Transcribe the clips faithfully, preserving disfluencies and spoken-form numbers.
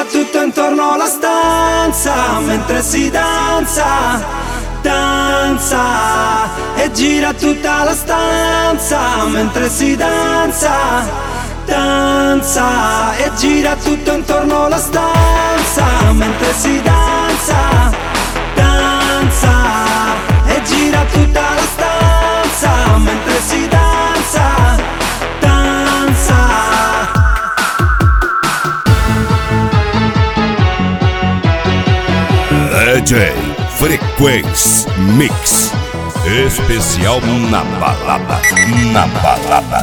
tutto intorno alla stanza mentre si danza, danza. E gira tutta la stanza mentre si danza, danza. E gira tutto intorno alla stanza mentre si danza, danza. E gira tutta la stanza mentre si danza, danza. D J Frequency Mix especial na balada, na balada.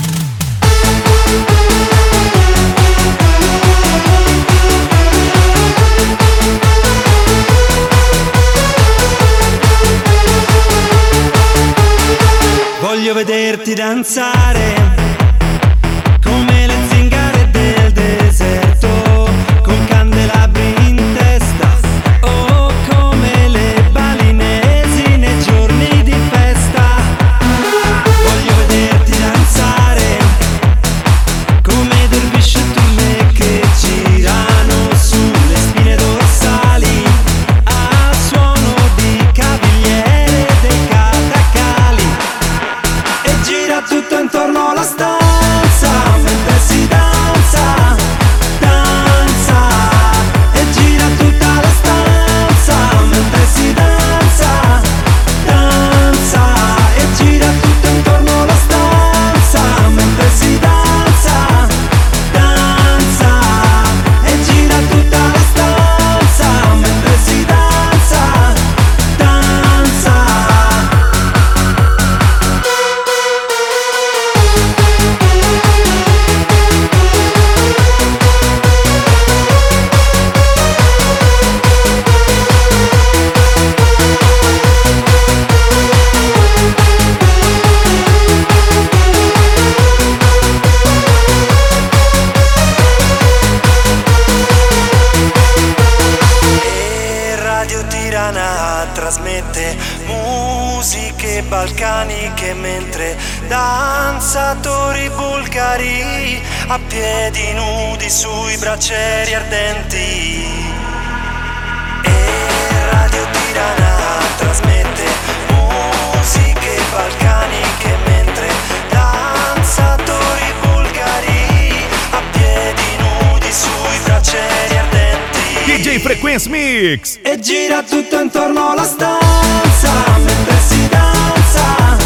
Voglio vederti danzare come le zingare del deserto, con candelabri in testa, o come le balinesi nei giorni di festa. Voglio vederti danzare come dervisce e turme che girano sulle spine dorsali a suono di cavigliere dei catacali. E gira tutto intorno alla stanza mentre si danza, danza. E gira tutta la stanza mentre si danza, danza. E gira tutto intorno alla stanza mentre si danza, danza. E gira tutta la stanza mentre si danza, danza. E Radio Tirana trasmette musiche balcaniche mentre danzatori bulgari a piedi nudi sui braccieri ardenti. E Radio Tirana trasmette musiche balcaniche mentre danzatori bulgari a piedi nudi sui braccieri ardenti. D J Frequency Mix. E gira tutto intorno alla stanza mentre si danza,